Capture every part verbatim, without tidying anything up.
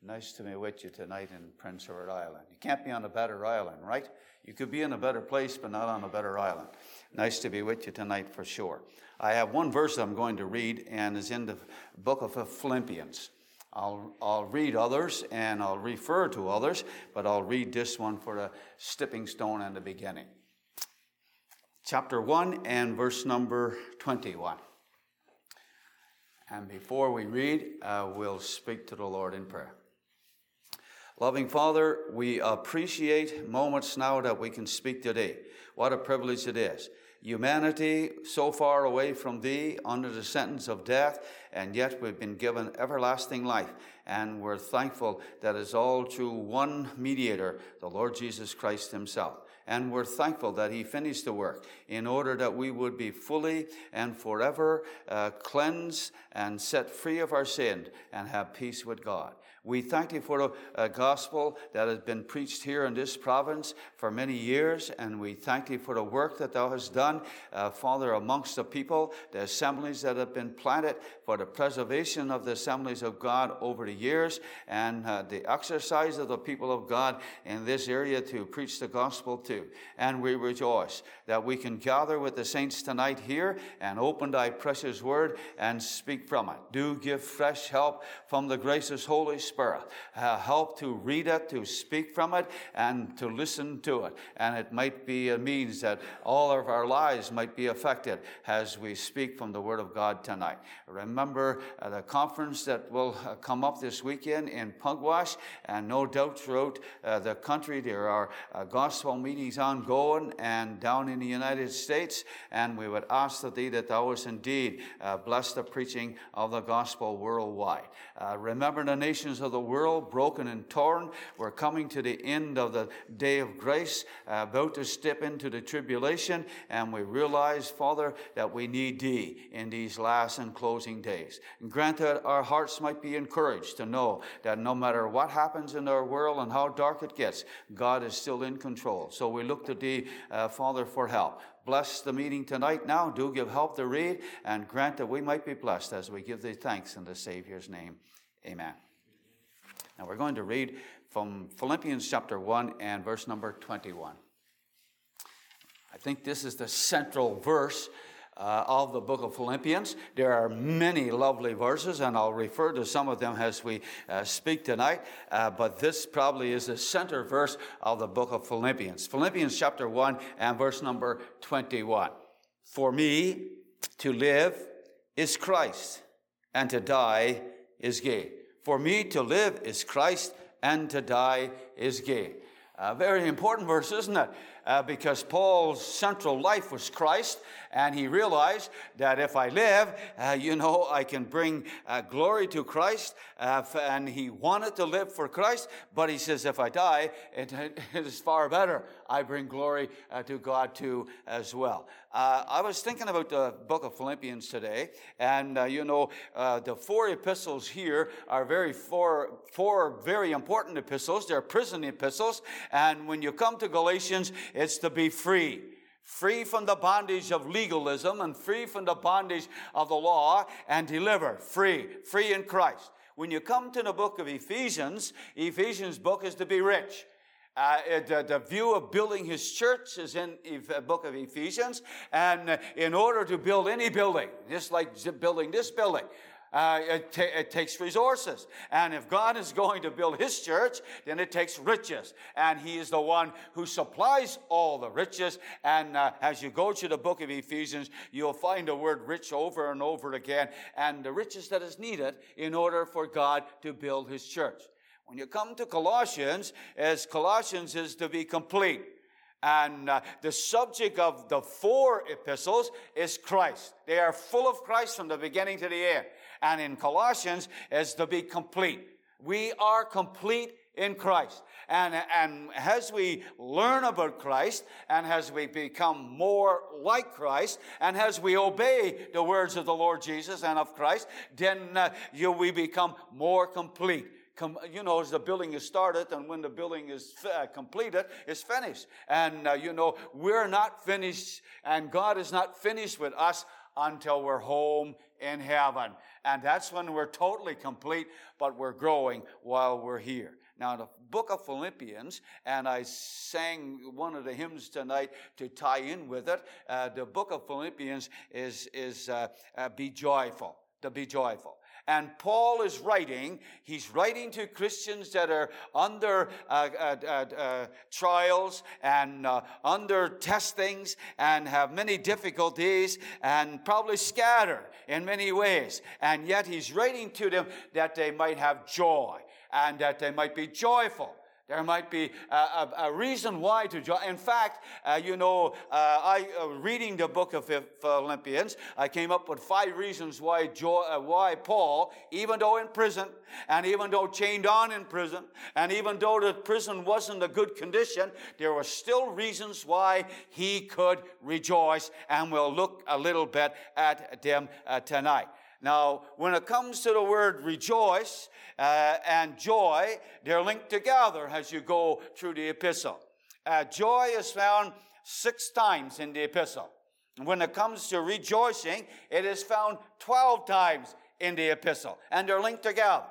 Nice to be with you tonight in Prince Edward Island. You can't be on a better island, right? You could be in a better place, but not on a better island. Nice to be with you tonight for sure. I have one verse I'm going to read, and it's in the book of Philippians. I'll, I'll read others, and I'll refer to others, but I'll read this one for a stepping stone in the beginning. Chapter one and verse number twenty-one. And before we read, uh, we'll speak to the Lord in prayer. Loving Father, we appreciate moments now that we can speak today. What a privilege it is. Humanity so far away from Thee, under the sentence of death, and yet we've been given everlasting life. And we're thankful that it's all through one mediator, the Lord Jesus Christ Himself. And we're thankful that He finished the work in order that we would be fully and forever uh, cleansed and set free of our sin and have peace with God. We thank Thee for the uh, gospel that has been preached here in this province for many years, and we thank Thee for the work that Thou hast done, uh, Father, amongst the people, the assemblies that have been planted, for the preservation of the assemblies of God over the years, and uh, the exercise of the people of God in this area to preach the gospel too. And we rejoice that we can gather with the saints tonight here and open Thy precious word and speak from it. Do give fresh help from the gracious Holy Spirit. Uh, help to read it, to speak from it, and to listen to it. And it might be a means that all of our lives might be affected as we speak from the Word of God tonight. Remember uh, the conference that will uh, come up this weekend in Pugwash, and no doubt throughout uh, the country there are uh, gospel meetings ongoing and down in the United States, and we would ask of Thee that Thou wouldst indeed uh, bless the preaching of the gospel worldwide. Uh, remember the nations of the world, broken and torn. We're coming to the end of the day of grace, uh, about to step into the tribulation, and we realize, Father, that we need Thee in these last and closing days. And grant that our hearts might be encouraged to know that no matter what happens in our world and how dark it gets, God is still in control. So we look to Thee, uh, Father, for help. Bless the meeting tonight now. Do give help to read, and grant that we might be blessed as we give Thee thanks in the Savior's name. Amen. Now we're going to read from Philippians chapter one and verse number twenty-one. I think this is the central verse uh, of the book of Philippians. There are many lovely verses, and I'll refer to some of them as we uh, speak tonight. Uh, but this probably is the center verse of the book of Philippians. Philippians chapter one and verse number twenty-one. For me to live is Christ, and to die is gain. For me to live is Christ, and to die is gain. A very important verse, isn't it? Uh, because Paul's central life was Christ, and he realized that if I live, uh, you know, I can bring uh, glory to Christ, uh, and he wanted to live for Christ, but he says if I die, it, it is far better. I bring glory uh, to God too as well. Uh, I was thinking about the book of Philippians today, and uh, you know, uh, the four epistles here are very four, four very important epistles. They're prison epistles, and when you come to Galatians, it's to be free. Free from the bondage of legalism and free from the bondage of the law, and delivered. Free. Free in Christ. When you come to the book of Ephesians, Ephesians book is to be rich. Uh, it, uh, the view of building his church is in the book of Ephesians. And uh, in order to build any building, just like building this building, Uh, it, ta- it takes resources. And if God is going to build His church, then it takes riches. And He is the one who supplies all the riches. And uh, as you go to the book of Ephesians, you'll find the word rich over and over again. And the riches that is needed in order for God to build His church. When you come to Colossians, as Colossians is to be complete. And uh, the subject of the four epistles is Christ. They are full of Christ from the beginning to the end. And in Colossians is to be complete. We are complete in Christ. And, and as we learn about Christ, and as we become more like Christ, and as we obey the words of the Lord Jesus and of Christ, then uh, you, we become more complete. Com, you know, as the building is started, and when the building is uh, completed, it's finished. And, uh, you know, we're not finished, and God is not finished with us until we're home in heaven. And that's when we're totally complete, but we're growing while we're here. Now, the book of Philippians, and I sang one of the hymns tonight to tie in with it. Uh, the book of Philippians is, is uh, uh, be joyful, to be joyful. And Paul is writing, he's writing to Christians that are under uh, uh, uh, uh, trials and uh, under testings and have many difficulties and probably scattered in many ways. And yet he's writing to them that they might have joy and that they might be joyful. There might be a, a, a reason why to joy. In fact, uh, you know, uh, I uh, reading the book of Philippians, I came up with five reasons why joy, uh, why Paul, even though in prison, and even though chained on in prison, and even though the prison wasn't a good condition, there were still reasons why he could rejoice, and we'll look a little bit at them uh, tonight. Now, when it comes to the word rejoice uh, and joy, they're linked together as you go through the epistle. Uh, joy is found six times in the epistle. When it comes to rejoicing, it is found twelve times in the epistle, and they're linked together.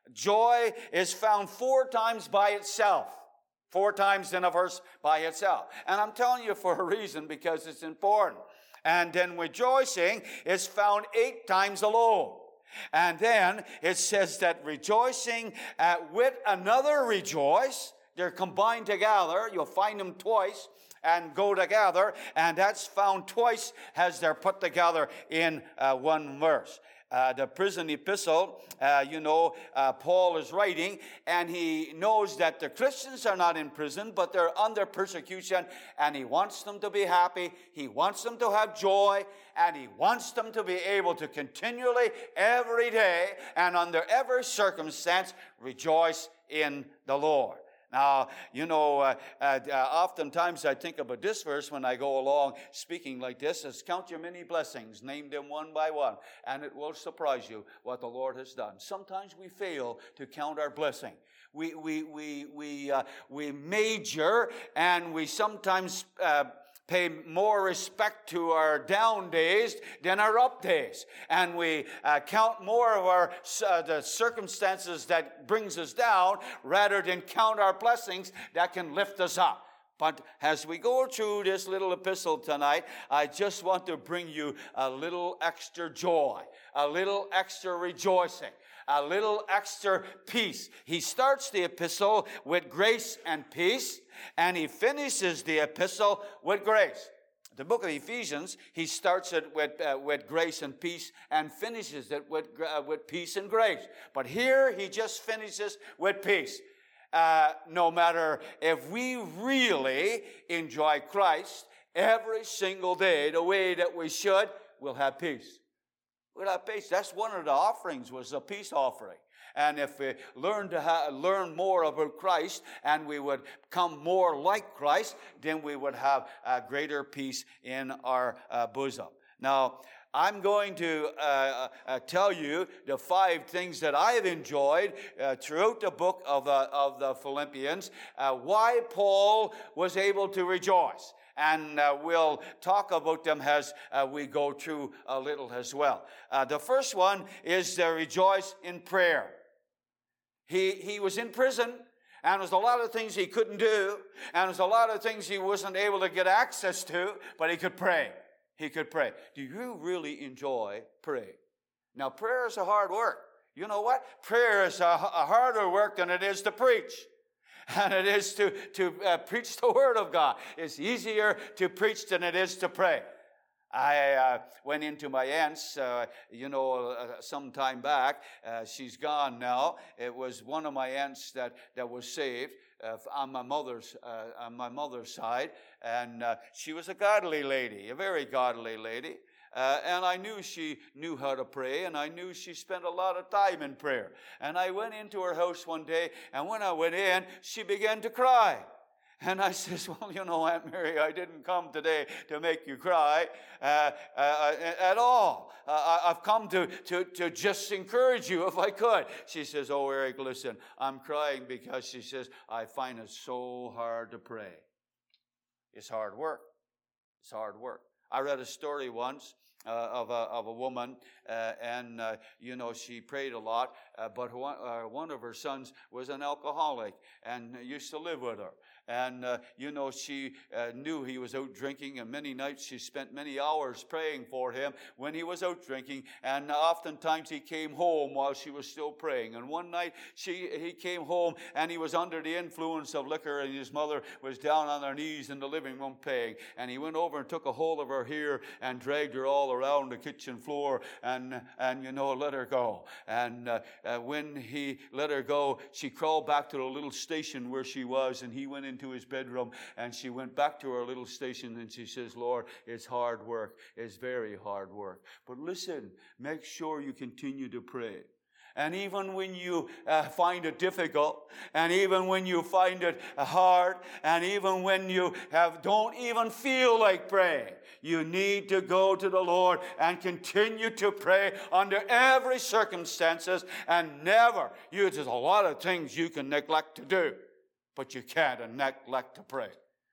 Joy is found four times by itself. Four times in a verse by itself. And I'm telling you for a reason, because it's important. And then rejoicing is found eight times alone. And then it says that rejoicing uh, with another rejoice, they're combined together. You'll find them twice and go together. And that's found twice as they're put together in uh, one verse. Uh, the prison epistle, uh, you know, uh, Paul is writing, and he knows that the Christians are not in prison, but they're under persecution, and he wants them to be happy, he wants them to have joy, and he wants them to be able to continually, every day, and under every circumstance, rejoice in the Lord. Now, you know, uh, uh, uh, oftentimes I think about this verse when I go along speaking like this, is count your many blessings, name them one by one, and it will surprise you what the Lord has done. Sometimes we fail to count our blessing. We we we we uh, we major, and we sometimes uh, pay more respect to our down days than our up days. And we uh, count more of our uh, the circumstances that brings us down rather than count our blessings that can lift us up. But as we go through this little epistle tonight, I just want to bring you a little extra joy, a little extra rejoicing, a little extra peace. He starts the epistle with grace and peace, and he finishes the epistle with grace. The book of Ephesians, he starts it with uh, with grace and peace and finishes it with uh, with peace and grace. But here he just finishes with peace. Uh, no matter if we really enjoy Christ every single day the way that we should, we'll have peace. We'll have peace. That's one of the offerings, was a peace offering. And if we learn to ha- learn more about Christ and we would come more like Christ, then we would have a greater peace in our uh, bosom. Now, I'm going to uh, uh, tell you the five things that I have enjoyed uh, throughout the book of, uh, of the Philippians, uh, why Paul was able to rejoice. And uh, we'll talk about them as uh, we go through a little as well. Uh, the first one is to rejoice in prayer. He, he was in prison, and there's a lot of things he couldn't do, and there's a lot of things he wasn't able to get access to, but he could pray. He could pray. Do you really enjoy praying? Now, prayer is a hard work. You know what? Prayer is a, a harder work than it is to preach. And it is to, to uh, preach the Word of God. It's easier to preach than it is to pray. I uh, went into my aunt's, uh, you know, uh, some time back. Uh, she's gone now. It was one of my aunts that, that was saved uh, on my mother's uh, on my mother's side, and uh, she was a godly lady, a very godly lady. Uh, and I knew she knew how to pray, and I knew she spent a lot of time in prayer. And I went into her house one day, and when I went in, she began to cry. And I says, well, you know, Aunt Mary, I didn't come today to make you cry uh, uh, at all. Uh, I've come to, to, to just encourage you if I could. She says, oh, Eric, listen, I'm crying because, she says, I find it so hard to pray. It's hard work. It's hard work. I read a story once uh, of, a, of a woman, uh, and, uh, you know, she prayed a lot, uh, but one, uh, one of her sons was an alcoholic and used to live with her. And, uh, you know, she uh, knew he was out drinking, and many nights she spent many hours praying for him when he was out drinking. And oftentimes he came home while she was still praying. And one night she he came home, and he was under the influence of liquor, and his mother was down on her knees in the living room praying. And he went over and took a hold of her hair and dragged her all around the kitchen floor and, and you know, let her go. And uh, uh, when he let her go, she crawled back to the little station where she was, and he went in into his bedroom, and she went back to her little station, and she says, Lord, it's hard work. It's very hard work. But listen, make sure you continue to pray. And even when you uh, find it difficult, and even when you find it hard, and even when you have don't even feel like praying, you need to go to the Lord and continue to pray under every circumstances, and never, you, there's a lot of things you can neglect to do, but you can't neglect to pray.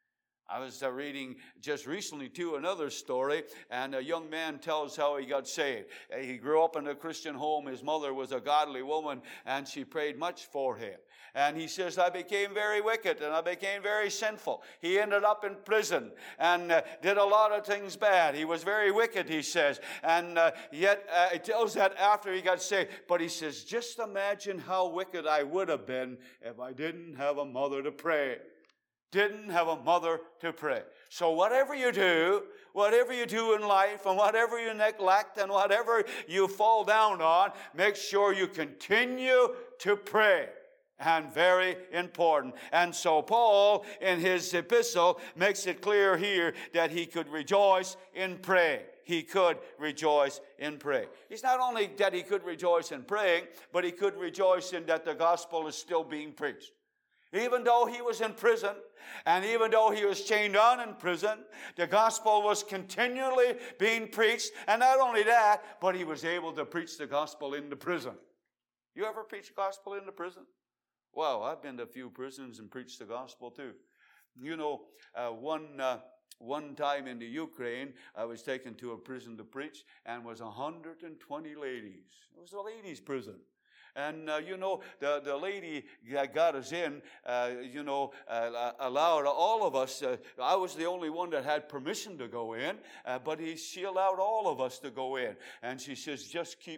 I was uh, reading just recently, too, another story, and a young man tells how he got saved. Uh, he grew up in a Christian home. His mother was a godly woman, and she prayed much for him. And he says, I became very wicked, and I became very sinful. He ended up in prison and uh, did a lot of things bad. He was very wicked, he says. And uh, yet, uh, it tells that after he got saved. But he says, just imagine how wicked I would have been if I didn't have a mother to pray. Didn't have a mother to pray. So whatever you do, whatever you do in life, and whatever you neglect, and whatever you fall down on, make sure you continue to pray. And very important. And so Paul, in his epistle, makes it clear here that he could rejoice in praying. He could rejoice in praying. It's not only that he could rejoice in praying, but he could rejoice in that the gospel is still being preached. Even though he was in prison, and even though he was chained on in prison, the gospel was continually being preached. And not only that, but he was able to preach the gospel in the prison. You ever preach the gospel in the prison? Well, I've been to a few prisons and preached the gospel too. You know, uh, one uh, one time in the Ukraine, I was taken to a prison to preach, and was one hundred twenty ladies. It was a ladies' prison. And, uh, you know, the, the lady that got us in, uh, you know, uh, allowed all of us. Uh, I was the only one that had permission to go in, uh, but he, she allowed all of us to go in. And she says, just keep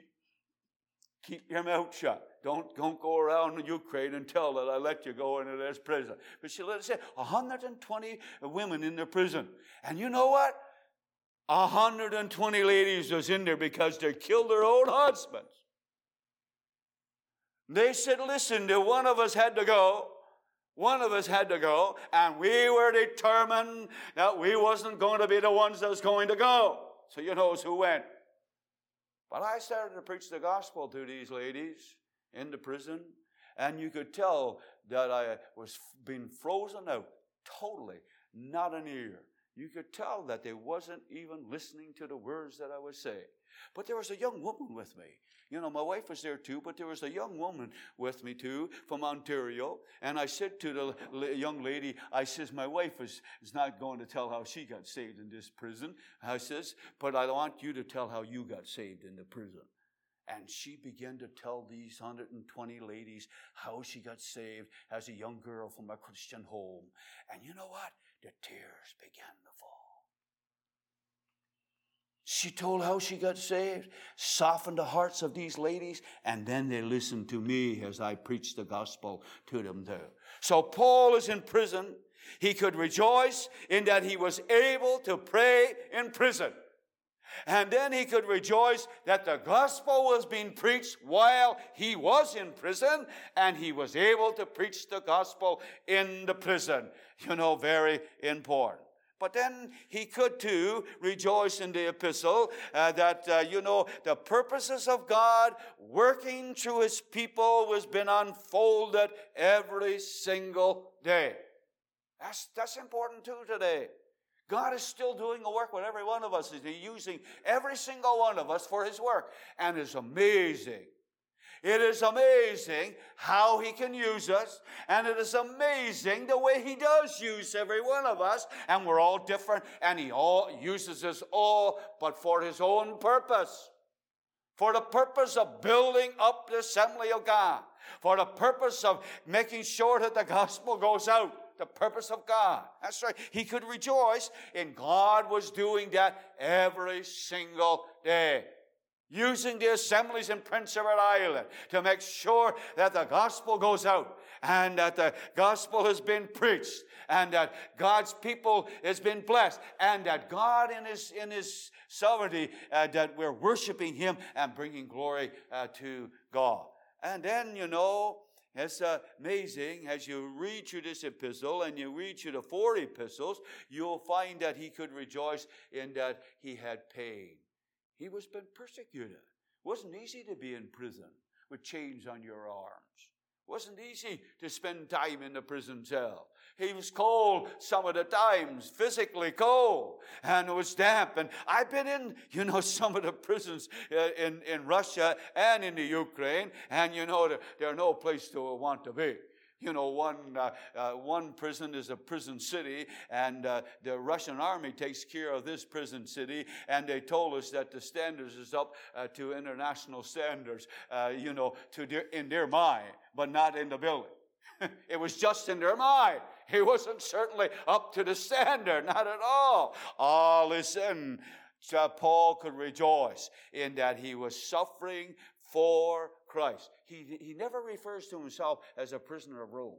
keep your mouth shut. Don't, don't go around Ukraine and tell that I let you go into this prison. But she let us in. one hundred twenty women in the prison. And you know what? one hundred twenty ladies was in there because they killed their own husbands. They said, listen, the one of us had to go. One of us had to go. And we were determined that we wasn't going to be the ones that was going to go. So you know who went. But I started to preach the gospel to these ladies in the prison. And you could tell that I was being frozen out totally, not an ear. You could tell that they wasn't even listening to the words that I was saying. But there was a young woman with me. You know, my wife was there too, but there was a young woman with me too from Ontario. And I said to the young lady, I says, my wife is, is not going to tell how she got saved in this prison. I says, but I want you to tell how you got saved in the prison. And she began to tell these one hundred twenty ladies how she got saved as a young girl from a Christian home. And you know what? The tears began to fall. She told how she got saved, softened the hearts of these ladies, and then they listened to me as I preached the gospel to them too. So Paul is in prison. He could rejoice in that he was able to pray in prison. And then he could rejoice that the gospel was being preached while he was in prison, and he was able to preach the gospel in the prison. You know, very important. But then he could too rejoice in the epistle uh, that, uh, you know, the purposes of God working through his people was been unfolded every single day. That's, that's important too today. God is still doing a work with every one of us. He's using every single one of us for his work. And it's amazing. It is amazing how He can use us, and it is amazing the way He does use every one of us, and we're all different, and He all uses us all, but for His own purpose. For the purpose of building up the assembly of God. For the purpose of making sure that the gospel goes out. The purpose of God. That's right. He could rejoice, and God was doing that every single day. Using the assemblies in Prince Edward Island to make sure that the gospel goes out and that the gospel has been preached and that God's people has been blessed and that God in His, in his sovereignty, uh, that we're worshiping Him and bringing glory uh, to God. And then, you know, it's uh, amazing as you read through this epistle and you read through the four epistles, you'll find that he could rejoice in that he had pain. He was been persecuted. It wasn't easy to be in prison with chains on your arms. It wasn't easy to spend time in the prison cell. He was cold some of the times, physically cold, and it was damp. And I've been in, you know, some of the prisons uh, in, in Russia and in the Ukraine, and, you know, they're no place to want to be. You know, one uh, uh, one prison is a prison city, and uh, the Russian army takes care of this prison city, and they told us that the standards is up uh, to international standards, uh, you know, to their, in their mind, but not in the building. It was just in their mind. It wasn't certainly up to the standard, not at all. All is in. So Paul could rejoice in that he was suffering for Christ. He, he never refers to himself as a prisoner of Rome.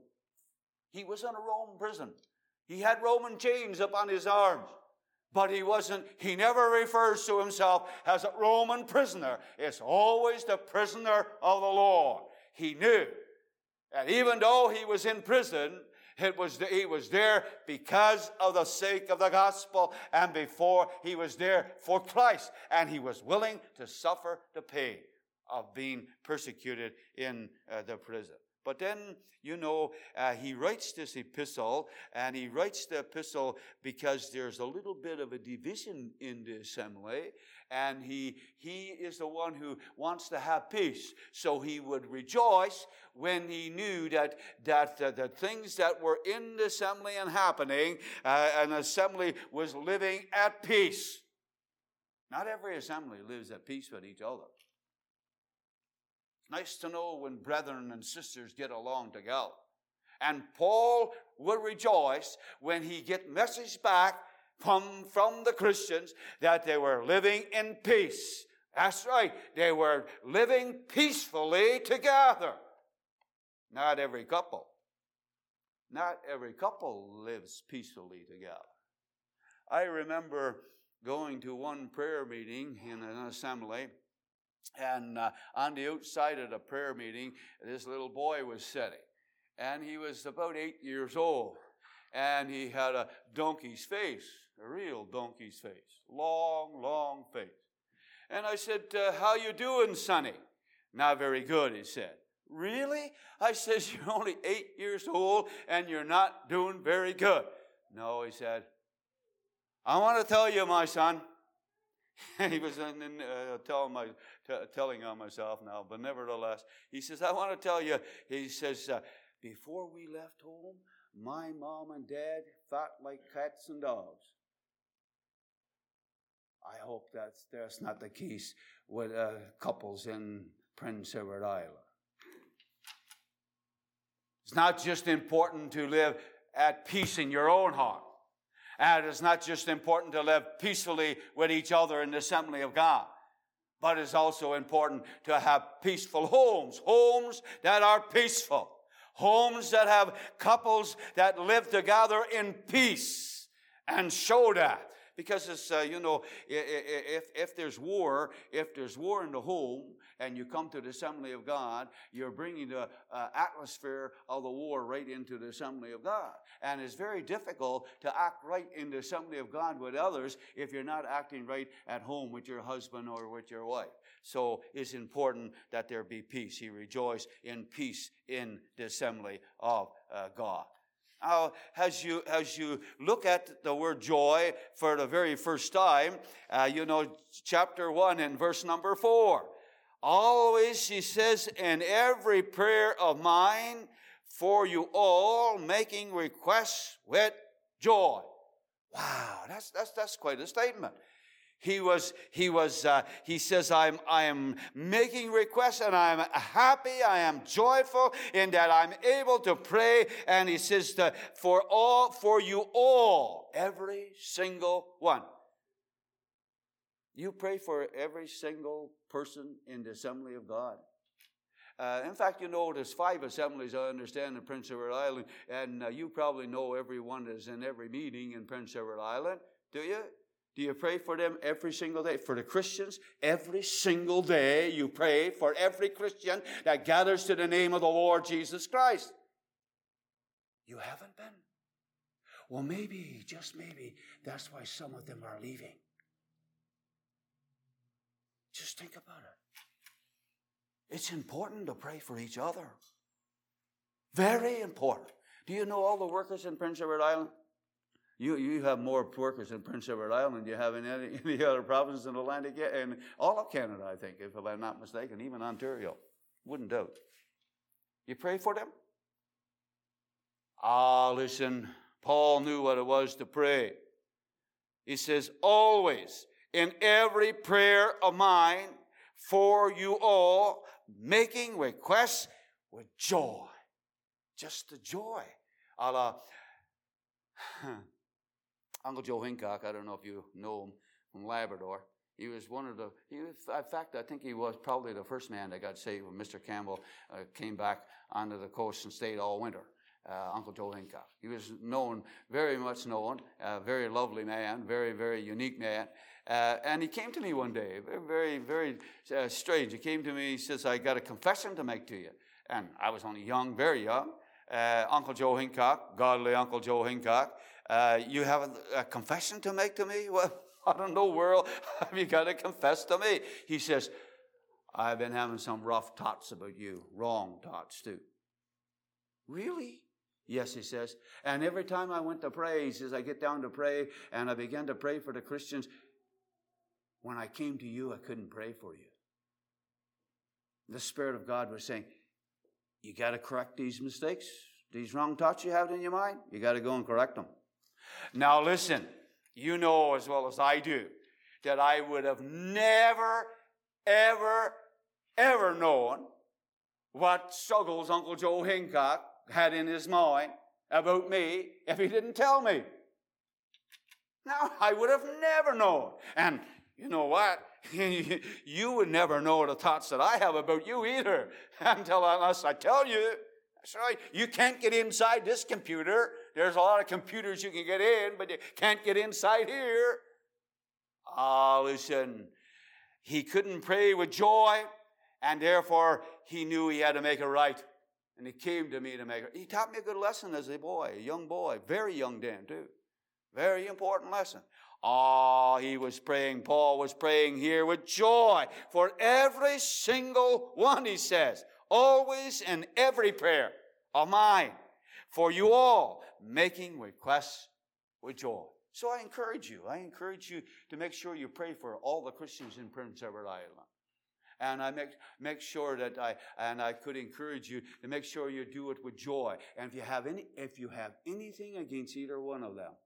He was in a Roman prison. He had Roman chains upon his arms. But he wasn't, he never refers to himself as a Roman prisoner. It's always the prisoner of the Lord. He knew. And even though he was in prison, it was the, he was there because of the sake of the gospel, and before he was there for Christ. And he was willing to suffer the pain of being persecuted in uh, the prison. But then, you know, uh, he writes this epistle, and he writes the epistle because there's a little bit of a division in the assembly, and he he is the one who wants to have peace. So he would rejoice when he knew that that uh, the things that were in the assembly and happening, uh, an assembly was living at peace. Not every assembly lives at peace with each other. Nice to know when brethren and sisters get along together. And Paul would rejoice when he get message back from, from the Christians that they were living in peace. That's right. They were living peacefully together. Not every couple. Not every couple lives peacefully together. I remember going to one prayer meeting in an assembly. And uh, on the outside of the prayer meeting, this little boy was sitting. And he was about eight years old. And he had a donkey's face, a real donkey's face. Long, long face. And I said, uh, how you doing, sonny? Not very good, he said. Really? I said, you're only eight years old and you're not doing very good. No, he said, I want to tell you, my son. He was in, in, uh, telling, my, t- telling on myself now, but nevertheless, he says, I want to tell you, he says, uh, before we left home, my mom and dad fought like cats and dogs. I hope that's, that's not the case with uh, couples in Prince Edward Island. It's not just important to live at peace in your own heart. And it's not just important to live peacefully with each other in the assembly of God, but it's also important to have peaceful homes, homes that are peaceful, homes that have couples that live together in peace and show that. Because it's, uh, you know, if, if there's war, if there's war in the home, and you come to the assembly of God, you're bringing the uh, atmosphere of the war right into the assembly of God. And it's very difficult to act right in the assembly of God with others if you're not acting right at home with your husband or with your wife. So it's important that there be peace. He rejoiced in peace in the assembly of uh, God. Now, as you as you look at the word joy for the very first time, uh, you know, chapter one and verse number four. Always, he says, in every prayer of mine for you all, making requests with joy. Wow, that's that's that's quite a statement. He was, he was, uh, he says, I'm, I am making requests and I'm happy, I am joyful in that I'm able to pray. And he says, that for all, for you all, every single one. You pray for every single person in the Assembly of God. Uh, in fact, you know, there's five assemblies, I understand, in Prince Edward Island, and uh, you probably know everyone that's in every meeting in Prince Edward Island. Do you? Do you pray for them every single day? For the Christians, every single day you pray for every Christian that gathers to the name of the Lord Jesus Christ. You haven't been? Well, maybe, just maybe, that's why some of them are leaving. Just think about it. It's important to pray for each other. Very important. Do you know all the workers in Prince Edward Island? You you have more workers in Prince Edward Island than you have in any, any other province in Atlantic, and all of Canada, I think, if I'm not mistaken, even Ontario. Wouldn't doubt. You pray for them? Ah, listen, Paul knew what it was to pray. He says, always, in every prayer of mine, for you all, making requests with joy. Just the joy. A la Uncle Joe Hincock, I don't know if you know him, from Labrador. He was one of the, he was, in fact, I think he was probably the first man that got saved when Mister Campbell uh, came back onto the coast and stayed all winter. Uh, Uncle Joe Hincock. He was known, very much known, a very lovely man, very, very unique man. Uh, and he came to me one day, very, very uh, strange. He came to me, he says, I got a confession to make to you. And I was only young, very young. Uh, Uncle Joe Hincock, godly Uncle Joe Hincock, uh, you have a, a confession to make to me? Well, I don't know, world, have you got to confess to me? He says, I've been having some rough thoughts about you, wrong thoughts too. Really? Yes, he says. And every time I went to pray, he says, I get down to pray, and I began to pray for the Christians. When I came to you, I couldn't pray for you. The Spirit of God was saying, you got to correct these mistakes, these wrong thoughts you have in your mind. You got to go and correct them. Now listen, you know as well as I do that I would have never, ever, ever known what struggles Uncle Joe Hincock had in his mind about me if he didn't tell me. Now, I would have never known. And you know what? You would never know the thoughts that I have about you either until unless I tell you. That's right. You can't get inside this computer. There's a lot of computers you can get in, but you can't get inside here. Ah, listen. He couldn't pray with joy, and therefore he knew he had to make it right. And he came to me to make it. He taught me a good lesson as a boy, a young boy, very young then too. Very important lesson. Ah, he was praying, Paul was praying here with joy for every single one, he says. Always in every prayer of mine, for you all, making requests with joy. So I encourage you, I encourage you to make sure you pray for all the Christians in Prince Edward Island. And I make, make sure that I, and I could encourage you to make sure you do it with joy. And if you have any, if you have anything against either one of them,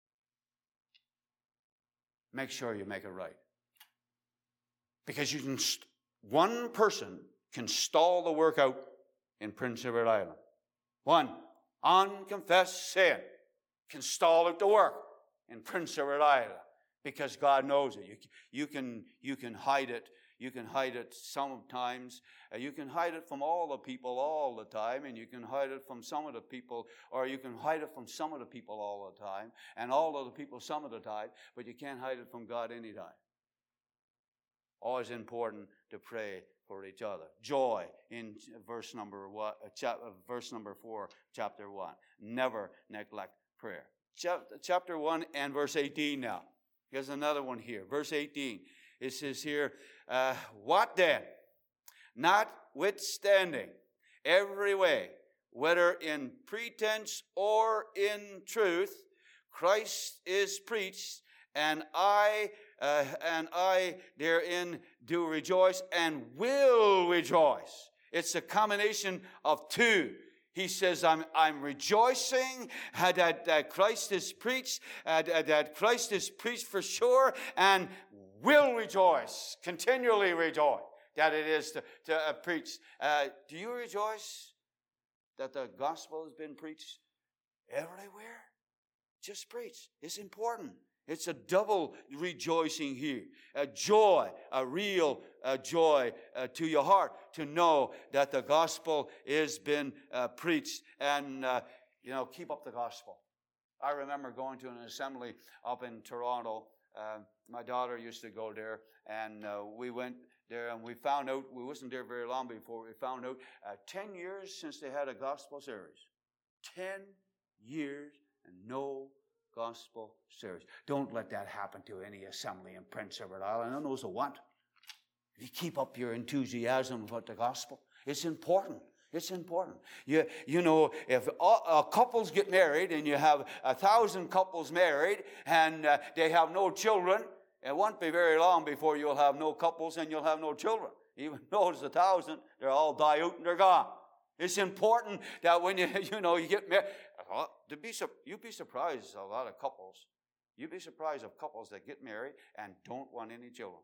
make sure you make it right. Because you can, st- one person can stall the work out in Prince Edward Island. One unconfessed sin can stall out the work in Prince Edward Island because God knows it. You, you can, you can hide it. You can hide it sometimes. Uh, you can hide it from all the people all the time, and you can hide it from some of the people, or you can hide it from some of the people all the time, and all of the people some of the time, but you can't hide it from God anytime. Always important to pray for each other. Joy in verse number one, uh, chap, uh, verse number four, chapter one. Never neglect prayer. Chap, chapter one and verse eighteen now. Here's another one here. Verse eighteen. It says here, uh, what then? Notwithstanding every way, whether in pretense or in truth, Christ is preached, and I uh, and I therein do rejoice and will rejoice. It's a combination of two. He says, I'm, I'm rejoicing uh, that, that Christ is preached, uh, that Christ is preached for sure, and will rejoice, continually rejoice that it is to, to uh, preach. Uh, do you rejoice that the gospel has been preached everywhere? Just preach. It's important. It's a double rejoicing here. A joy, a real uh, joy uh, to your heart to know that the gospel has been uh, preached. And, uh, you know, keep up the gospel. I remember going to an assembly up in Toronto. Uh, my daughter used to go there, and uh, we went there, and we found out, we wasn't there very long before we found out, uh, ten years since they had a gospel series. ten years and no gospel series. Don't let that happen to any assembly in Prince Edward Island. I know those who want. You keep up your enthusiasm about the gospel. It's important. It's important. You, you know, if all, uh, couples get married and you have a thousand couples married and uh, they have no children, it won't be very long before you'll have no couples and you'll have no children. Even though it's a thousand, they'll all die out and they're gone. It's important that when you, you know, you get married, to be, you'd be surprised a lot of couples. You'd be surprised of couples that get married and don't want any children.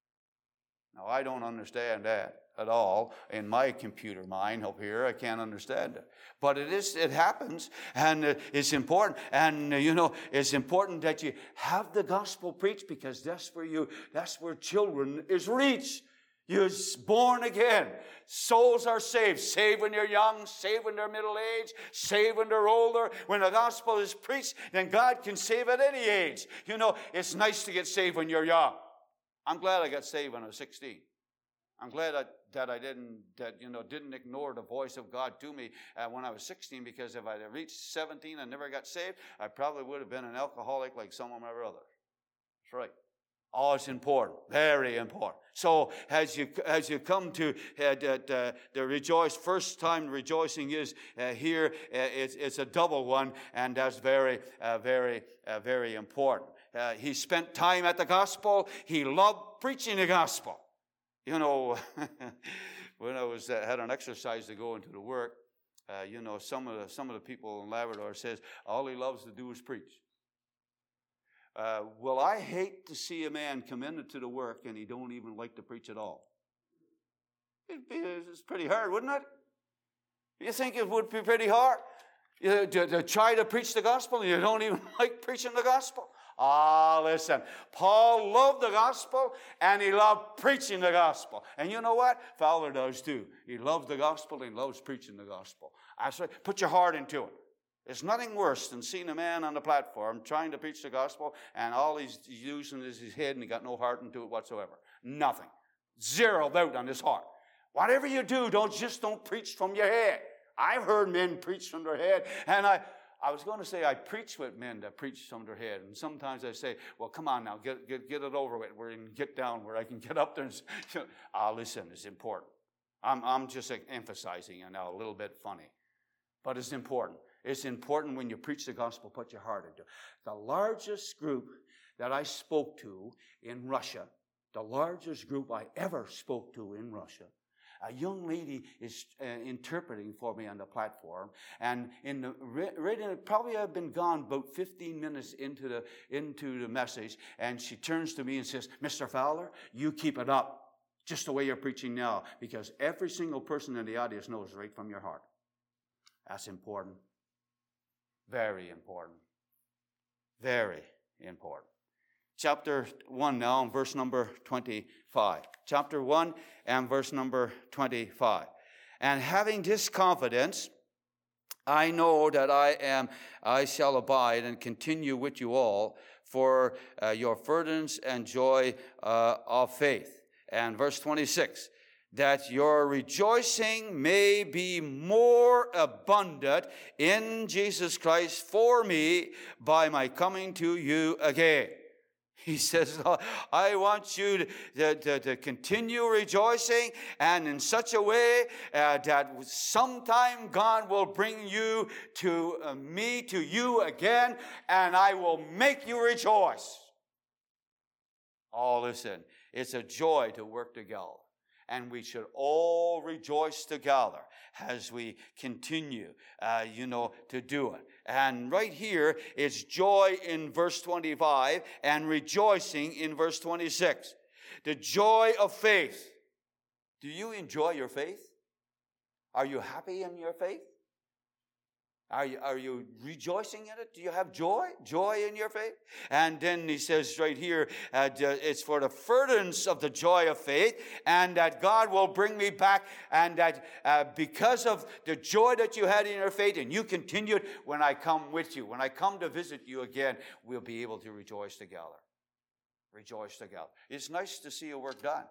Now, I don't understand that at all. In my computer mind up here, I can't understand it. But it is, it happens, and it's important. And, you know, it's important that you have the gospel preached, because that's where you, that's where children is reached. You're born again. Souls are saved. Saved when you're young, saved when they're middle age, saved when they're older. When the gospel is preached, then God can save at any age. You know, it's nice to get saved when you're young. I'm glad I got saved when I was sixteen. I'm glad that, that I didn't, that, you know, didn't ignore the voice of God to me uh, when I was sixteen, because if I had reached seventeen and never got saved, I probably would have been an alcoholic like some of my brothers. That's right. Oh, it's important, very important. So as you as you come to uh, uh, the rejoice, first time rejoicing is uh, here. Uh, it's, it's a double one, and that's very, uh, very, uh, very important. Uh, he spent time at the gospel. He loved preaching the gospel. You know, when I was uh, had an exercise to go into the work, uh, you know, some of the some of the people in Labrador says all he loves to do is preach. Uh, well, I hate to see a man come into the work and he don't even like to preach at all. It'd be, it's pretty hard, wouldn't it? You think it would be pretty hard you, to, to try to preach the gospel and you don't even like preaching the gospel? Ah, listen, Paul loved the gospel and he loved preaching the gospel. And you know what? Fowler does too. He loves the gospel and he loves preaching the gospel. I say, put your heart into it. There's nothing worse than seeing a man on the platform trying to preach the gospel and all he's using is his head and he got no heart into it whatsoever. Nothing. Zeroed out on his heart. Whatever you do, don't just don't preach from your head. I've heard men preach from their head, and I, I was going to say I preach with men that preach from their head, and sometimes I say, well, come on now, get get, get it over with, where you can get down, where I can get up there and say, ah, listen, it's important. I'm, I'm just like, emphasizing it now, a little bit funny, but it's important. It's important when you preach the gospel, put your heart into it. The largest group that I spoke to in Russia, the largest group I ever spoke to in Russia, a young lady is uh, interpreting for me on the platform, and in the right in, probably I've been gone about fifteen minutes into the into the message, and she turns to me and says, "Mister Fowler, you keep it up, just the way you're preaching now, because every single person in the audience knows right from your heart." That's important. Very important. Very important. Chapter one now, verse number twenty-five. Chapter one and verse number twenty-five. And having this confidence, I know that I am, I shall abide and continue with you all for uh, your furtherance and joy uh, of faith. And verse twenty-six. That your rejoicing may be more abundant in Jesus Christ for me by my coming to you again. He says, I want you to, to, to continue rejoicing, and in such a way uh, that sometime God will bring you to uh, me, to you again, and I will make you rejoice. Oh, listen, it's a joy to work together. And we should all rejoice together as we continue, uh, you know, to do it. And right here, it's joy in verse twenty-five and rejoicing in verse twenty-six. The joy of faith. Do you enjoy your faith? Are you happy in your faith? Are you, are you rejoicing in it? Do you have joy? Joy in your faith? And then he says right here, uh, it's for the furtherance of the joy of faith, and that God will bring me back, and that uh, because of the joy that you had in your faith, and you continued, when I come with you, when I come to visit you again, we'll be able to rejoice together. Rejoice together. It's nice to see a work done.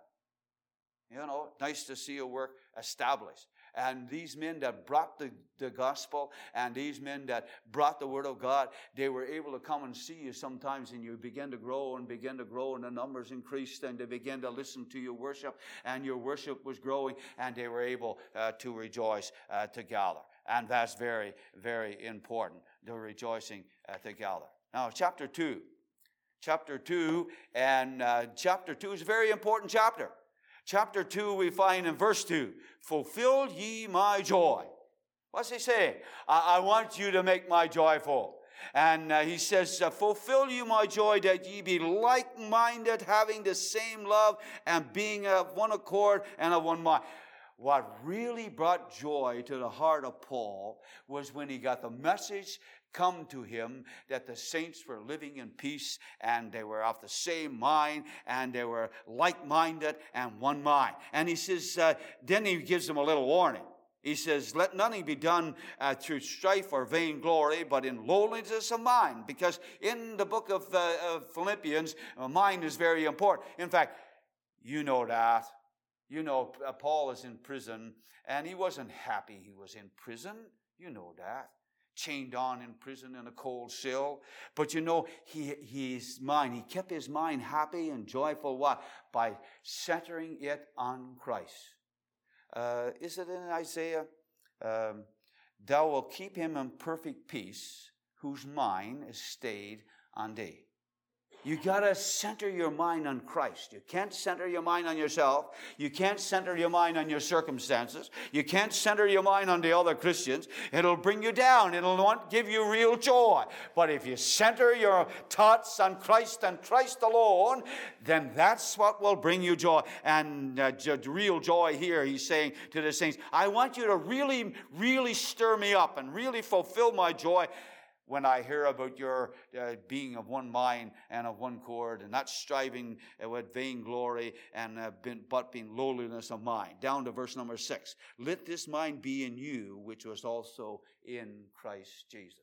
You know, nice to see a work established. And these men that brought the, the gospel, and these men that brought the word of God, they were able to come and see you sometimes, and you begin to grow and begin to grow, and the numbers increased, and they began to listen to your worship, and your worship was growing, and they were able uh, to rejoice uh, together. And that's very, very important, the rejoicing uh, together. Now, chapter two. Chapter two, and uh, chapter two is a very important chapter. Chapter two, we find in verse two, fulfill ye my joy. What's he saying? I, I want you to make my joy full. And uh, he says, uh, fulfill you my joy, that ye be like-minded, having the same love, and being of one accord and of one mind. What really brought joy to the heart of Paul was when he got the message come to him that the saints were living in peace, and they were of the same mind, and they were like-minded and one mind. And he says, uh, then he gives them a little warning. He says, let nothing be done uh, through strife or vainglory, but in lowliness of mind. Because in the book of, uh, of Philippians, uh, mind is very important. In fact, you know that. You know, uh, Paul is in prison, and he wasn't happy he was in prison. You know that. Chained on in prison in a cold cell. But you know, he, his mind, he kept his mind happy and joyful. What? By centering it on Christ. Uh, is it in Isaiah? Um, Thou wilt keep him in perfect peace, whose mind is stayed on thee. You got to center your mind on Christ. You can't center your mind on yourself. You can't center your mind on your circumstances. You can't center your mind on the other Christians. It'll bring you down. It'll not give you real joy. But if you center your thoughts on Christ and Christ alone, then that's what will bring you joy. And uh, real joy here, he's saying to the saints, I want you to really, really stir me up and really fulfill my joy when I hear about your uh, being of one mind and of one accord, and not striving uh, with vainglory, and uh, been, but being lowliness of mind. Down to verse number six. Let this mind be in you, which was also in Christ Jesus.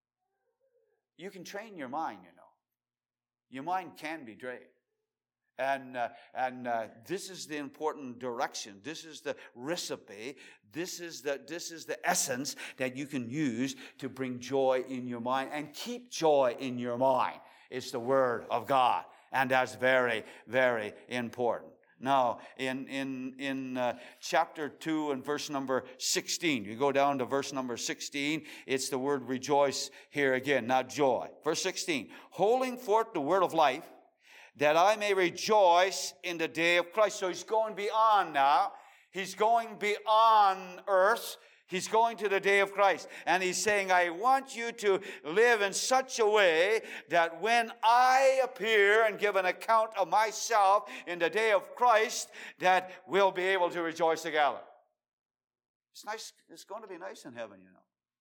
You can train your mind, you know. Your mind can be trained. And uh, and uh, this is the important direction. This is the recipe. This is the this is the essence that you can use to bring joy in your mind and keep joy in your mind. It's the Word of God, and that's very, very important. Now, in in in uh, chapter two and verse number sixteen, you go down to verse number sixteen. It's the word rejoice here again, not joy. Verse sixteen, holding forth the word of life, that I may rejoice in the day of Christ. So he's going beyond now. He's going beyond earth. He's going to the day of Christ. And he's saying, I want you to live in such a way that when I appear and give an account of myself in the day of Christ, that we'll be able to rejoice together. It's nice. It's going to be nice in heaven, you know.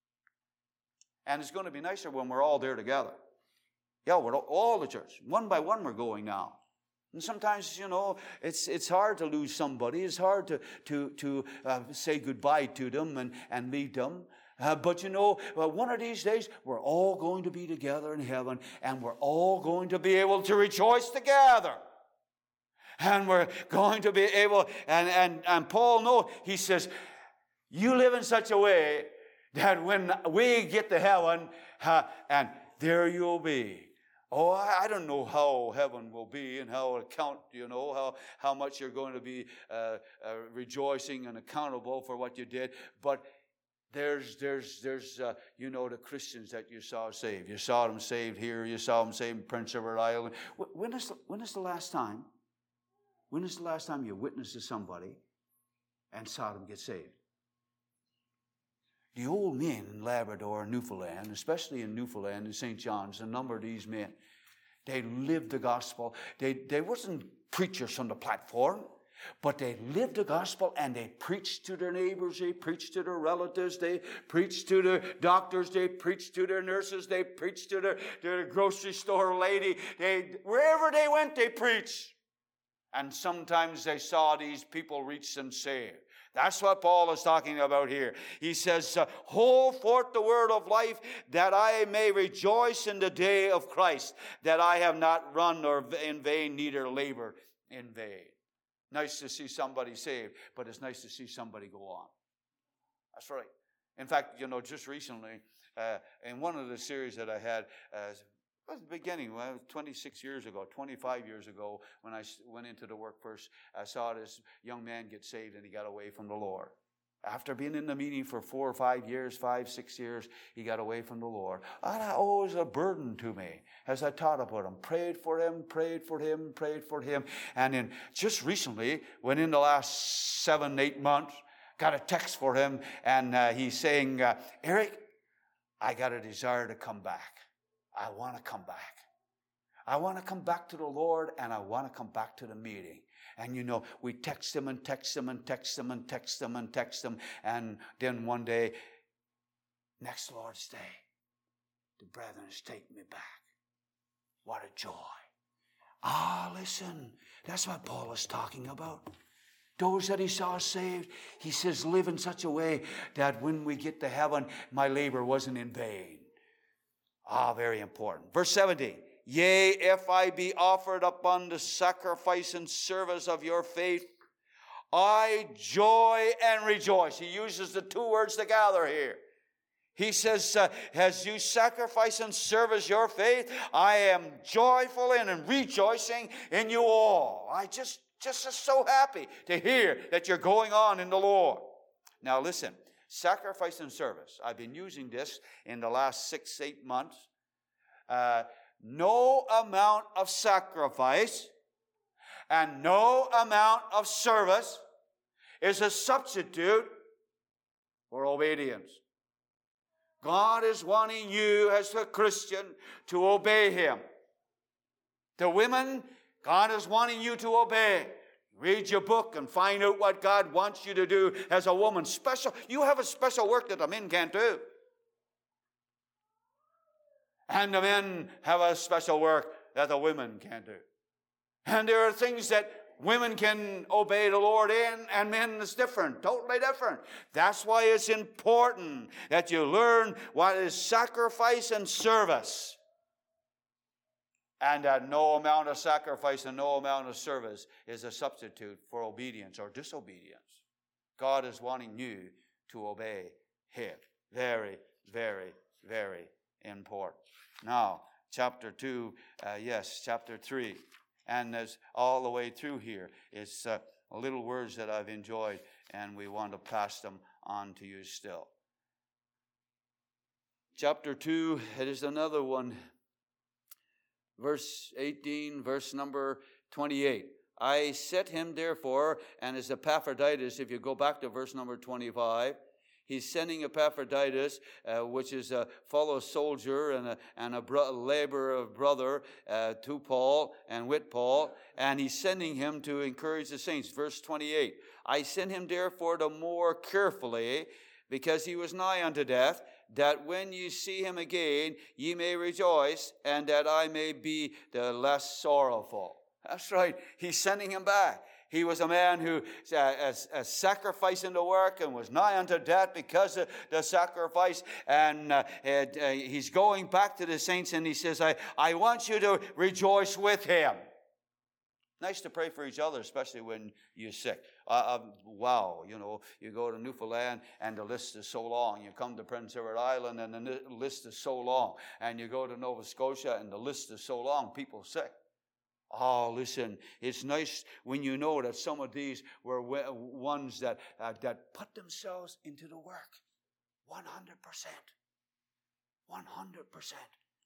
And it's going to be nicer when we're all there together. Yeah, we're all the church. One by one we're going now. And sometimes, you know, it's it's hard to lose somebody. It's hard to to to uh, say goodbye to them and, and meet them. Uh, but, you know, uh, one of these days, we're all going to be together in heaven, and we're all going to be able to rejoice together. And we're going to be able, and, and, and Paul knows, he says, you live in such a way that when we get to heaven, uh, and there you'll be. Oh, I don't know how heaven will be and how it'll count, you know, how, how much you're going to be uh, uh, rejoicing and accountable for what you did. But There's, there's, there's, uh, you know, the Christians that you saw saved. You saw them saved here. You saw them saved in Prince Edward Island. When is, the, when is the last time? When is the last time you witnessed to somebody and saw them get saved? The old men in Labrador and Newfoundland, especially in Newfoundland and Saint John's, a number of these men, they lived the gospel. They, they wasn't preachers from the platform, but they lived the gospel and they preached to their neighbors, they preached to their relatives, they preached to their doctors, they preached to their nurses, they preached to their, their grocery store lady. They, wherever they went, they preached. And sometimes they saw these people reached and saved. That's what Paul is talking about here. He says, uh, hold forth the word of life, that I may rejoice in the day of Christ, that I have not run or in vain, neither labored in vain. Nice to see somebody saved, but it's nice to see somebody go on. That's right. In fact, you know, just recently, uh, in one of the series that I had, uh, at the beginning, well, twenty-six years ago, twenty-five years ago, when I went into the workforce, I saw this young man get saved and he got away from the Lord. After being in the meeting for four or five years, five, six years, he got away from the Lord. And that always a burden to me as I taught about him. Prayed for him, prayed for him, prayed for him. And then just recently, when in the last seven, eight months, got a text for him, and uh, he's saying, uh, Eric, I got a desire to come back. I want to come back. I want to come back to the Lord, and I want to come back to the meeting. And you know, we text him and text him and text him and text him and text him. And then one day, next Lord's Day, the brethren is taking me back. What a joy. Ah, listen, that's what Paul is talking about. Those that he saw saved, he says, live in such a way that when we get to heaven, my labor wasn't in vain. Ah, very important. Verse seventeen. Yea, if I be offered upon the sacrifice and service of your faith, I joy and rejoice. He uses the two words together here. He says, uh, as you sacrifice and service your faith, I am joyful in and rejoicing in you all. I just, just so happy to hear that you're going on in the Lord. Now listen. Sacrifice and service. I've been using this in the last six, eight months. Uh, no amount of sacrifice and no amount of service is a substitute for obedience. God is wanting you as a Christian to obey Him. The women, God is wanting you to obey. Read your book and find out what God wants you to do as a woman. Special, you have a special work that the men can't do. And the men have a special work that the women can't do. And there are things that women can obey the Lord in, and men is different, totally different. That's why it's important that you learn what is sacrifice and service. And that no amount of sacrifice and no amount of service is a substitute for obedience or disobedience. God is wanting you to obey Him. Very, very, very important. Now, chapter two, uh, yes, chapter three. And as all the way through here is uh, little words that I've enjoyed, and we want to pass them on to you still. Chapter two, it is another one. Verse eighteen, verse number twenty-eight. I set him therefore, and as Epaphroditus, if you go back to verse number twenty-five, he's sending Epaphroditus, uh, which is a fellow soldier and a, and a bro- laborer brother uh, to Paul and with Paul, and he's sending him to encourage the saints. Verse twenty-eight. I sent him therefore the more carefully, because he was nigh unto death, that when you see him again, ye may rejoice, and that I may be the less sorrowful. That's right. He's sending him back. He was a man who uh, uh, sacrificed in the work and was nigh unto death because of the sacrifice. And uh, uh, he's going back to the saints, and he says, I, I want you to rejoice with him. Nice to pray for each other, especially when you're sick. Uh, um, wow, you know, you go to Newfoundland and the list is so long. You come to Prince Edward Island and the list is so long. And you go to Nova Scotia and the list is so long. People sick. Oh, listen, it's nice when you know that some of these were ones that uh, that put themselves into the work. one hundred percent. one hundred percent.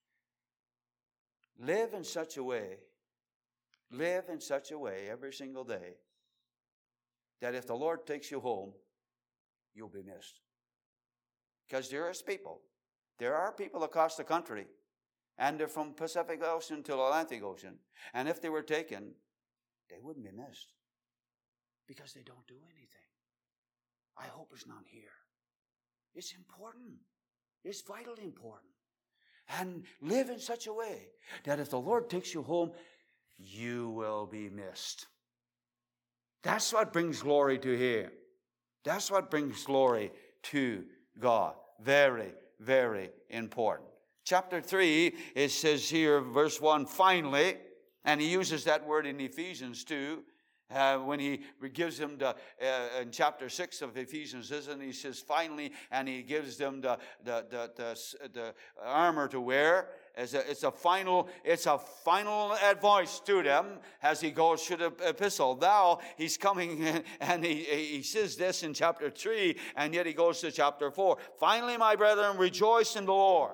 Live in such a way, live in such a way every single day that if the Lord takes you home, you'll be missed. Because there is people. There are people across the country, and they're from Pacific Ocean to Atlantic Ocean. And if they were taken, they wouldn't be missed. Because they don't do anything. I hope it's not here. It's important. It's vitally important. And live in such a way that if the Lord takes you home, you will be missed. That's what brings glory to Him. That's what brings glory to God. Very, very important. Chapter three, it says here, verse one, finally, and he uses that word in Ephesians two, uh, when he gives them the, uh, in chapter six of Ephesians, isn't he? He says finally, and he gives them the, the, the, the, the armor to wear. It's a, it's a final, it's a final advice to them as he goes through the epistle. Now he's coming and he, he says this in chapter three, and yet he goes to chapter four. Finally, my brethren, rejoice in the Lord.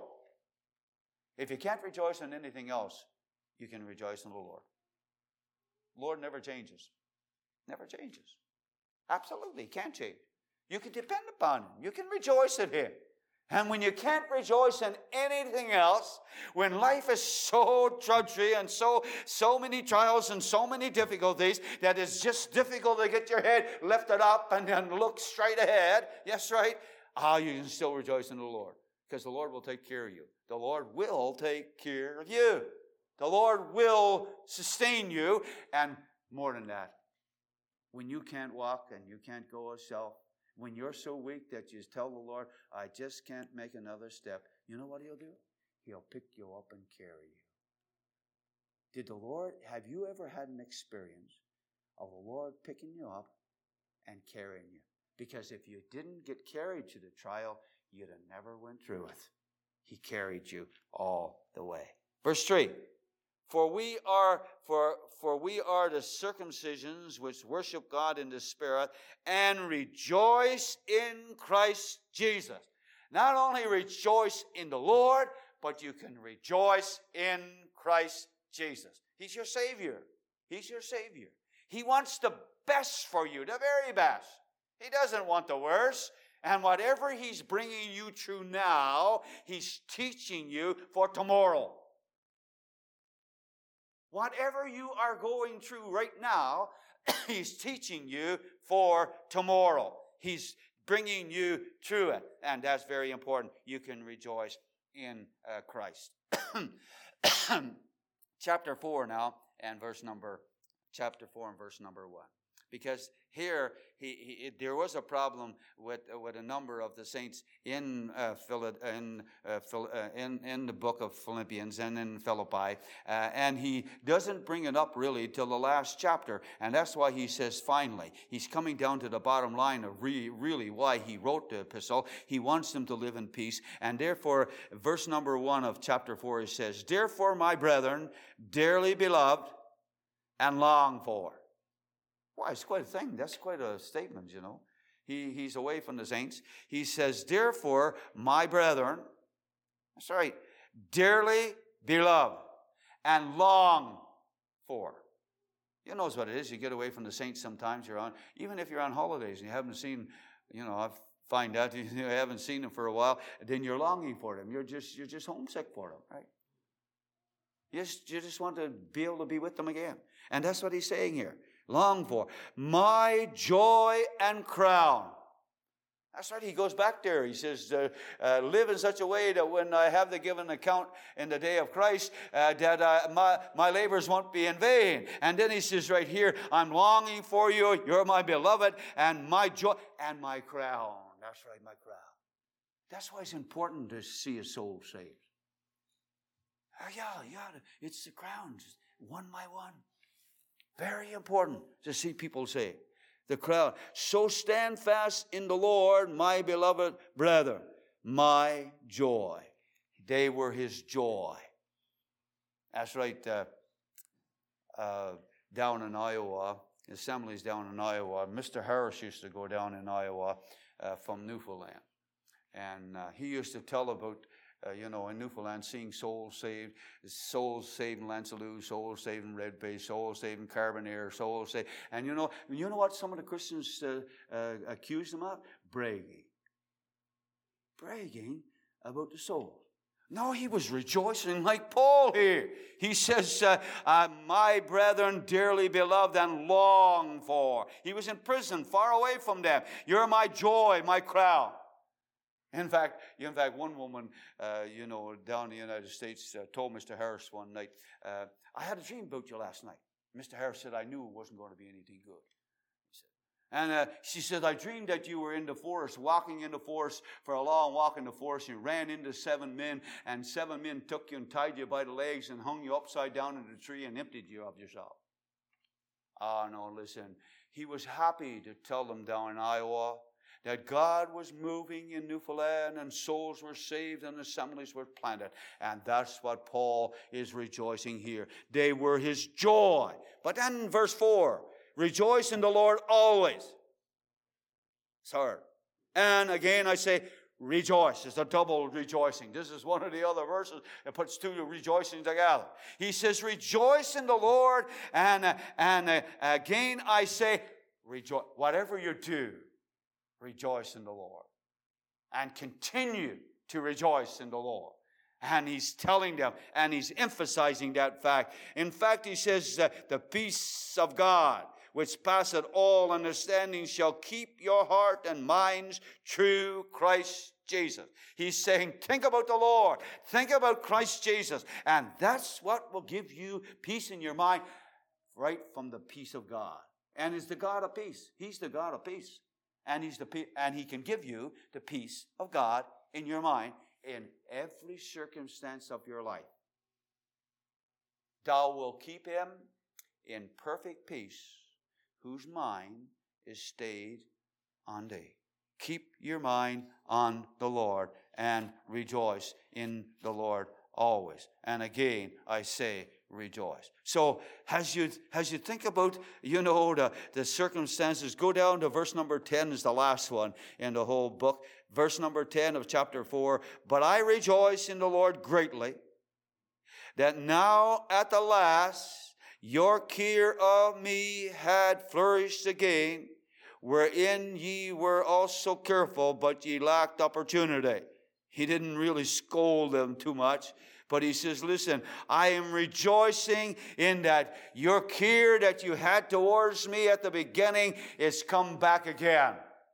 If you can't rejoice in anything else, you can rejoice in the Lord. Lord never changes. Never changes. Absolutely, he can't change. You can depend upon Him. You can rejoice in Him. And when you can't rejoice in anything else, when life is so drudgery and so so many trials and so many difficulties that it's just difficult to get your head lifted up and, and look straight ahead, yes, right? Ah, you can still rejoice in the Lord because the Lord will take care of you. The Lord will take care of you. The Lord will sustain you. And more than that, when you can't walk and you can't go yourself, when you're so weak that you tell the Lord, I just can't make another step, you know what He'll do? He'll pick you up and carry you. Did the Lord, have you ever had an experience of the Lord picking you up and carrying you? Because if you didn't get carried to the trial, you'd have never went through it. He carried you all the way. Verse three. For we are for for we are the circumcisions which worship God in the Spirit and rejoice in Christ Jesus. Not only rejoice in the Lord, but you can rejoice in Christ Jesus. He's your Savior. He's your Savior. He wants the best for you, the very best. He doesn't want the worst. And whatever He's bringing you through now, He's teaching you for tomorrow. Whatever you are going through right now, He's teaching you for tomorrow. He's bringing you through it. And that's very important. You can rejoice in uh, Christ. Chapter four now, and verse number, chapter four and verse number one. Because here, he, he, there was a problem with with a number of the saints in uh, Phil, in, uh, Phil, uh, in in the book of Philippians and in Philippi, uh, and he doesn't bring it up really till the last chapter, and that's why he says finally. He's coming down to the bottom line of re, really why he wrote the epistle. He wants them to live in peace, and therefore, verse number one of chapter four, he says, "Therefore, my brethren, dearly beloved, and longed for." Why, it's quite a thing. That's quite a statement, you know. He, he's away from the saints. He says, therefore, my brethren, that's right, dearly beloved and long for. You know what it is. You get away from the saints sometimes. You're on, even if you're on holidays and you haven't seen, you know, I find out you haven't seen them for a while, then you're longing for them. You're just, you're just homesick for them, right? You just, you just want to be able to be with them again. And that's what he's saying here. Long for. My joy and crown. That's right. He goes back there. He says, uh, uh, live in such a way that when I have the given account in the day of Christ, uh, that uh, my, my labors won't be in vain. And then he says right here, I'm longing for you. You're my beloved and my joy and my crown. That's right, my crown. That's why it's important to see a soul saved. Oh, yeah, yeah. It's the crowns, one by one. Very important to see people saved. The crowd. So stand fast in the Lord, my beloved brethren, my joy. They were his joy. That's right. Uh, uh, down in Iowa, the assemblies down in Iowa. Mister Harris used to go down in Iowa uh, from Newfoundland. And uh, he used to tell about, uh, you know, in Newfoundland, seeing souls saved, souls saved in Lansaloo, souls saved in Red Bay, souls saved in Carbonear, souls saved. And you know, you know what some of the Christians uh, uh, accused him of? Bragging. Bragging about the souls. No, he was rejoicing like Paul here. He says, uh, uh, my brethren dearly beloved and longed for. He was in prison, far away from them. You're my joy, my crown. In fact, in fact, one woman, uh, you know, down in the United States uh, told Mister Harris one night, uh, I had a dream about you last night. Mister Harris said, I knew it wasn't going to be anything good. And uh, she said, I dreamed that you were in the forest, walking in the forest for a long walk in the forest. You ran into seven men, and seven men took you and tied you by the legs and hung you upside down in the tree and emptied you of yourself. Ah, no, listen. He was happy to tell them down in Iowa that God was moving in Newfoundland and souls were saved and assemblies were planted. And that's what Paul is rejoicing here. They were his joy. But then verse four, rejoice in the Lord always. Sorry. And again I say, rejoice. It's a double rejoicing. This is one of the other verses that puts two rejoicing together. He says, rejoice in the Lord. And, uh, and uh, again I say, rejoice. Whatever you do, rejoice in the Lord. And continue to rejoice in the Lord. And he's telling them, and he's emphasizing that fact. In fact, he says, uh, the peace of God, which passeth all understanding, shall keep your heart and minds through Christ Jesus. He's saying, think about the Lord. Think about Christ Jesus. And that's what will give you peace in your mind, right from the peace of God. And is the God of peace. He's the God of peace. And he's the pe- and he can give you the peace of God in your mind in every circumstance of your life. Thou wilt keep him in perfect peace, whose mind is stayed on thee. Keep your mind on the Lord and rejoice in the Lord always. And again, I say, rejoice. So as you as you think about, you know, the, the circumstances, go down to verse number ten is the last one in the whole book. Verse number ten of chapter four. But I rejoice in the Lord greatly, that now at the last your care of me had flourished again, wherein ye were also careful, but ye lacked opportunity. He didn't really scold them too much. But he says, listen, I am rejoicing in that your care that you had towards me at the beginning is come back again.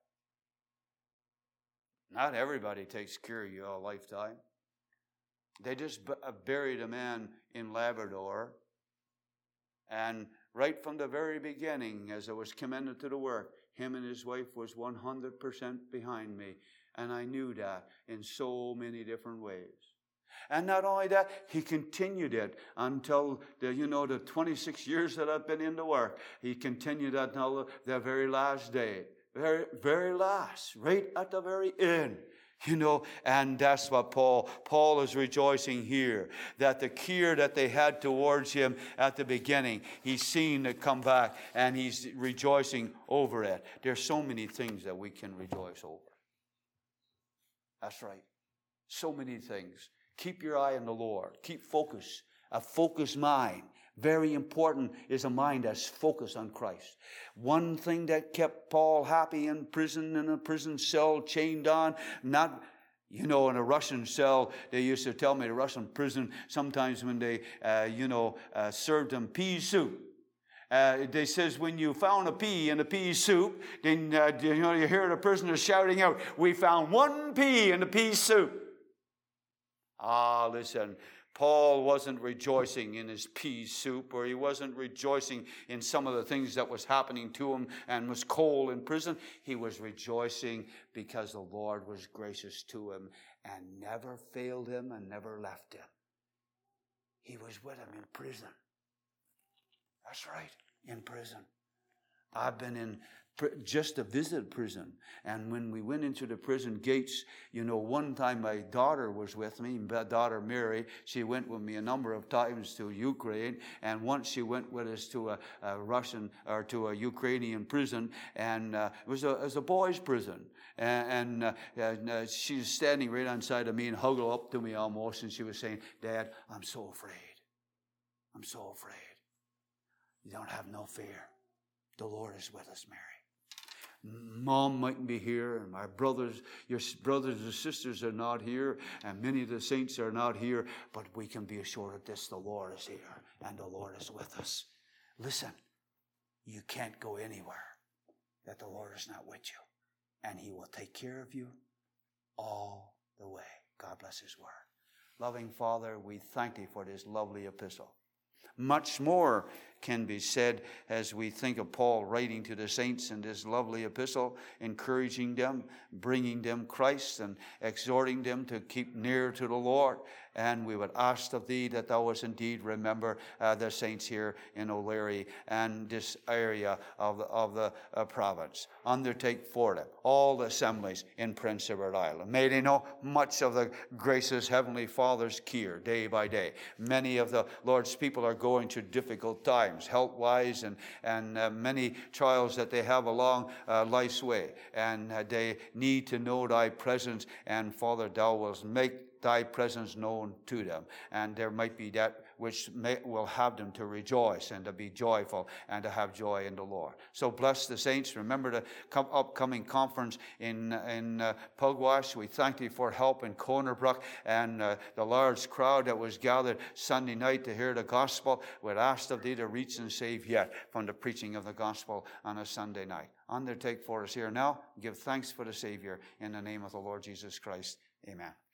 Not everybody takes care of you a lifetime. They just b- buried a man in Labrador. And right from the very beginning, as I was commended to the work, him and his wife was one hundred percent behind me. And I knew that in so many different ways. And not only that, he continued it until the, you know, the twenty-six years that I've been in the work. He continued that until the very last day. Very, very last, right at the very end. You know, and that's what Paul, Paul is rejoicing here, that the care that they had towards him at the beginning, he's seen it come back, and he's rejoicing over it. There's so many things that we can rejoice over. That's right. So many things. Keep your eye on the Lord. Keep focus. A focused mind. Very important is a mind that's focused on Christ. One thing that kept Paul happy in prison, in a prison cell, chained on, not, you know, in a Russian cell, they used to tell me, the Russian prison, sometimes when they, uh, you know, uh, served them pea soup. Uh, they says when you found a pea in a pea soup, then uh, you know you hear the prisoners shouting out, "We found one pea in the pea soup." Ah, listen, Paul wasn't rejoicing in his pea soup, or he wasn't rejoicing in some of the things that was happening to him and was cold in prison. He was rejoicing because the Lord was gracious to him and never failed him and never left him. He was with him in prison. That's right, in prison. I've been in just to visit prison. And when we went into the prison gates, you know, one time my daughter was with me, my daughter Mary. She went with me a number of times to Ukraine, and once she went with us to a, a Russian or to a Ukrainian prison, and uh, it was a, it was a boys' prison. And, and, uh, and uh, she was standing right on side of me and hugged up to me almost, and she was saying, "Dad, I'm so afraid. I'm so afraid." You don't have no fear. The Lord is with us, Mary. Mom mightn't be here, and my brothers, your brothers and sisters are not here, and many of the saints are not here, but we can be assured of this: the Lord is here, and the Lord is with us. Listen, you can't go anywhere that the Lord is not with you, and He will take care of you all the way. God bless His word. Loving Father, we thank Thee for this lovely epistle. Much more can be said as we think of Paul writing to the saints in this lovely epistle, encouraging them, bringing them Christ, and exhorting them to keep near to the Lord. And we would ask of Thee that Thou wouldst indeed remember uh, the saints here in O'Leary and this area of the, of the uh, province. Undertake for them all the assemblies in Prince Edward Island. May they know much of the gracious Heavenly Father's care day by day. Many of the Lord's people are going through difficult times, health-wise, and, and uh, many trials that they have along uh, life's way. And uh, they need to know Thy presence, and Father, Thou wilt make Thy presence known to them. And there might be that which may, will have them to rejoice and to be joyful and to have joy in the Lord. So bless the saints. Remember the com- upcoming conference in, in uh, Pugwash. We thank Thee for help in Cornerbrook and uh, the large crowd that was gathered Sunday night to hear the gospel. We'd ask of Thee to reach and save yet from the preaching of the gospel on a Sunday night. Undertake for us here now. Give thanks for the Savior in the name of the Lord Jesus Christ. Amen.